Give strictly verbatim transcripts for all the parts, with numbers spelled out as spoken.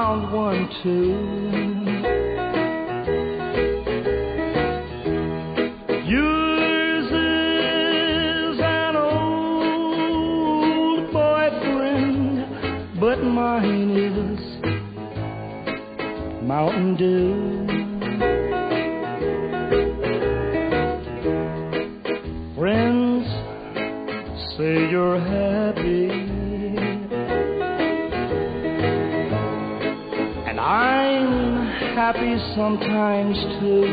found one too. Yours is an old boyfriend, but mine is Mountain Dew. Friends say you're happy, and I'm happy sometimes too.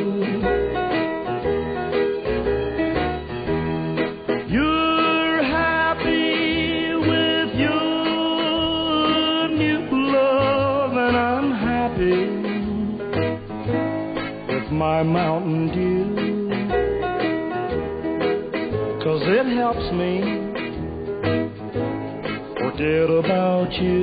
You're happy with your new love, and I'm happy with my Mountain Dew. 'Cause it helps me forget about you.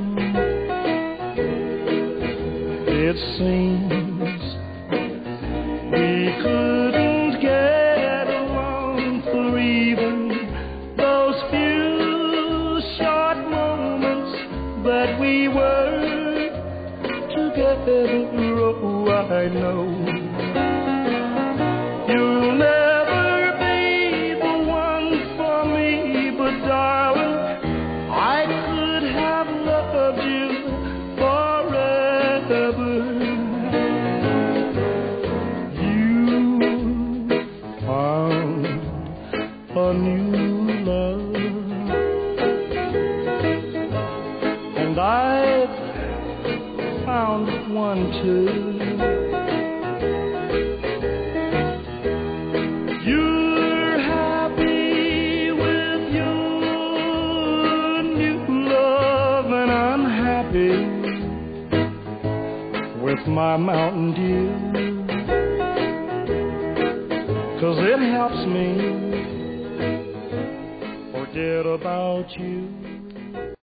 It seems we couldn't get along for even those few short moments that we were together. Oh, I know you'll never be the one for me, but darling, I could have loved you forever. You found a new love, and I've found one too. You're happy with your new love, and I'm happy with my Mountain Dew. 'Cause it helps me forget about you.